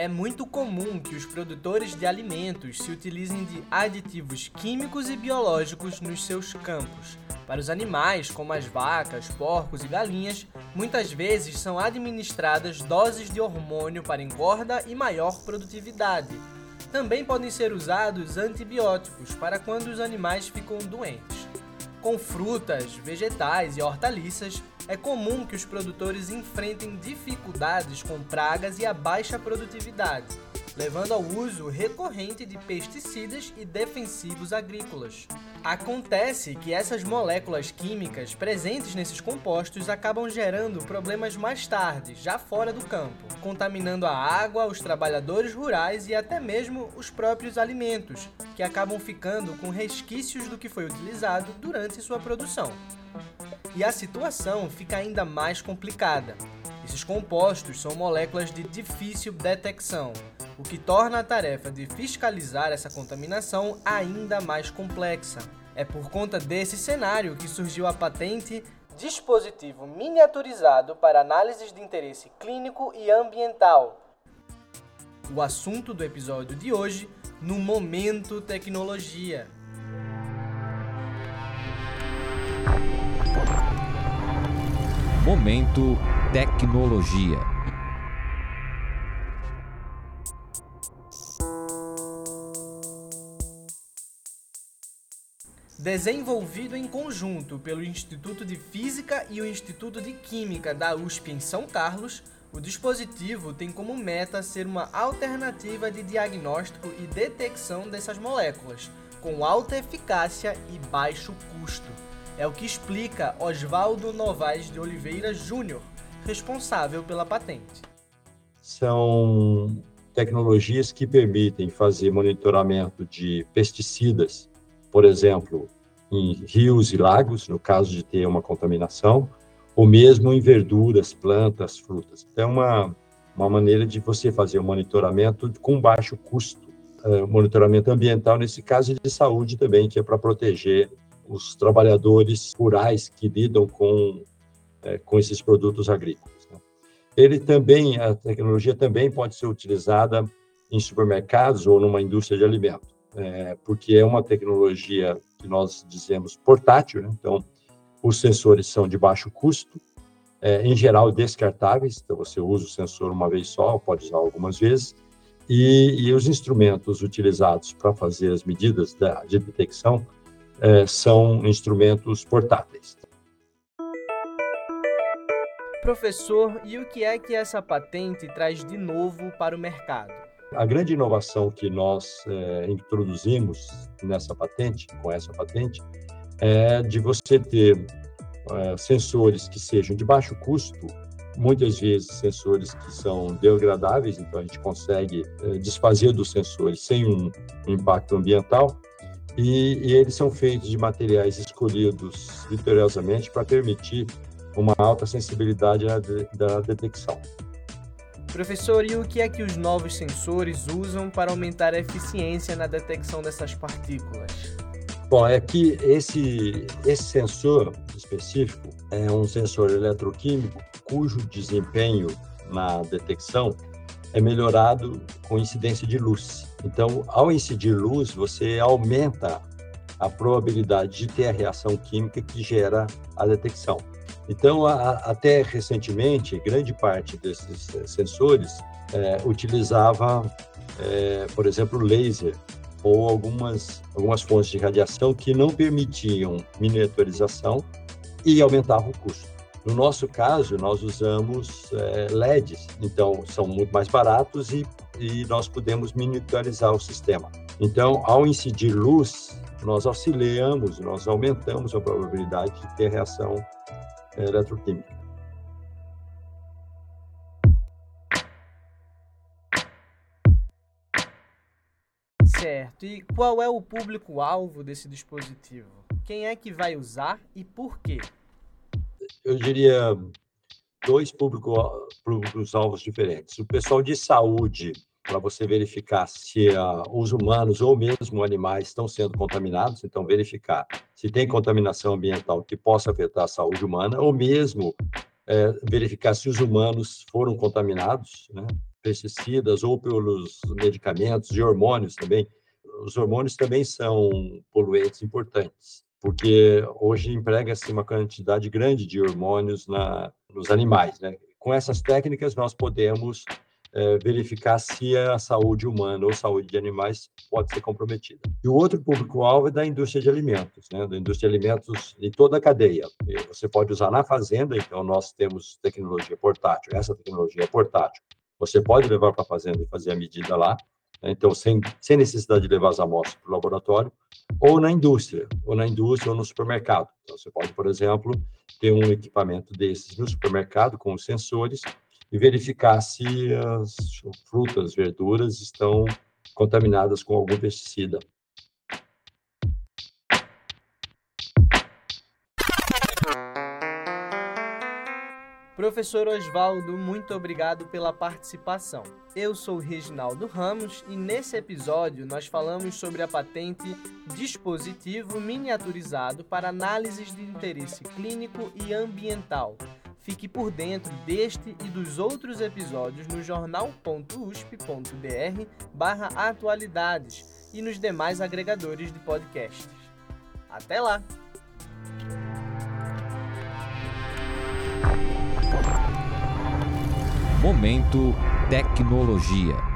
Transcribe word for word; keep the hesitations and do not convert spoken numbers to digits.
É muito comum que os produtores de alimentos se utilizem de aditivos químicos e biológicos nos seus campos. Para os animais, como as vacas, porcos e galinhas, muitas vezes são administradas doses de hormônio para engorda e maior produtividade. Também podem ser usados antibióticos para quando os animais ficam doentes. Com frutas, vegetais e hortaliças, é comum que os produtores enfrentem dificuldades com pragas e a baixa produtividade, levando ao uso recorrente de pesticidas e defensivos agrícolas. Acontece que essas moléculas químicas presentes nesses compostos acabam gerando problemas mais tarde, já fora do campo, contaminando a água, os trabalhadores rurais e até mesmo os próprios alimentos, que acabam ficando com resquícios do que foi utilizado durante sua produção. E a situação fica ainda mais complicada. Esses compostos são moléculas de difícil detecção, o que torna a tarefa de fiscalizar essa contaminação ainda mais complexa. É por conta desse cenário que surgiu a patente Dispositivo Miniaturizado para Análises de Interesse Clínico e Ambiental. O assunto do episódio de hoje, no Momento Tecnologia. Momento Tecnologia. Desenvolvido em conjunto pelo Instituto de Física e o Instituto de Química da U S P em São Carlos, o dispositivo tem como meta ser uma alternativa de diagnóstico e detecção dessas moléculas, com alta eficácia e baixo custo. É o que explica Osvaldo Novaes de Oliveira Júnior, responsável pela patente. São tecnologias que permitem fazer monitoramento de pesticidas, por exemplo, em rios e lagos, no caso de ter uma contaminação, ou mesmo em verduras, plantas, frutas. Então, é uma, uma maneira de você fazer o um monitoramento com baixo custo. Uh, monitoramento ambiental, nesse caso, e de saúde também, que é para proteger os trabalhadores rurais que lidam com, é, com esses produtos agrícolas, né? Ele também, a tecnologia também pode ser utilizada em supermercados ou numa indústria de alimento, é, porque é uma tecnologia que nós dizemos portátil, né? Então, os sensores são de baixo custo, é, em geral descartáveis, então você usa o sensor uma vez só, pode usar algumas vezes, e, e os instrumentos utilizados para fazer as medidas da, de detecção É, são instrumentos portáteis. Professor, e o que é que essa patente traz de novo para o mercado? A grande inovação que nós é, introduzimos nessa patente, com essa patente, é de você ter é, sensores que sejam de baixo custo, muitas vezes sensores que são biodegradáveis, então a gente consegue é, desfazer dos sensores sem um, um impacto ambiental. E, e eles são feitos de materiais escolhidos criteriosamente para permitir uma alta sensibilidade na de, da detecção. Professor, e o que é que os novos sensores usam para aumentar a eficiência na detecção dessas partículas? Bom, é que esse, esse sensor específico é um sensor eletroquímico cujo desempenho na detecção é melhorado com incidência de luz. Então, ao incidir luz, você aumenta a probabilidade de ter a reação química que gera a detecção. Então, a, até recentemente, grande parte desses sensores é, utilizava, é, por exemplo, laser ou algumas, algumas fontes de radiação que não permitiam miniaturização e aumentavam o custo. No nosso caso, nós usamos é, L E Ds, então são muito mais baratos e, e nós podemos miniaturizar o sistema. Então, ao incidir luz, nós auxiliamos, nós aumentamos a probabilidade de ter reação é, eletroquímica. Certo. E qual é o público-alvo desse dispositivo? Quem é que vai usar e por quê? Eu diria dois públicos-alvos diferentes. O pessoal de saúde, para você verificar se uh, os humanos ou mesmo animais estão sendo contaminados, então verificar se tem contaminação ambiental que possa afetar a saúde humana, ou mesmo é, verificar se os humanos foram contaminados, né? pesticidas ou pelos medicamentos e hormônios também. Os hormônios também são poluentes importantes, porque hoje emprega-se uma quantidade grande de hormônios na, nos animais, né? Com essas técnicas, nós podemos é, verificar se a saúde humana ou saúde de animais pode ser comprometida. E o outro público-alvo é da indústria de alimentos, né? Da indústria de alimentos em toda a cadeia. Você pode usar na fazenda, então nós temos tecnologia portátil, essa tecnologia é portátil. Você pode levar para a fazenda e fazer a medida lá, né? Então sem, sem necessidade de levar as amostras para o laboratório, ou na indústria, ou na indústria ou no supermercado. Então você pode, por exemplo, ter um equipamento desses no supermercado com os sensores e verificar se as frutas, verduras estão contaminadas com algum pesticida. Professor Oswaldo, muito obrigado pela participação. Eu sou Reginaldo Ramos e nesse episódio nós falamos sobre a patente Dispositivo Miniaturizado para Análises de Interesse Clínico e Ambiental. Fique por dentro deste e dos outros episódios no jornal ponto u s p ponto b r barra atualidades e nos demais agregadores de podcasts. Até lá! Momento Tecnologia.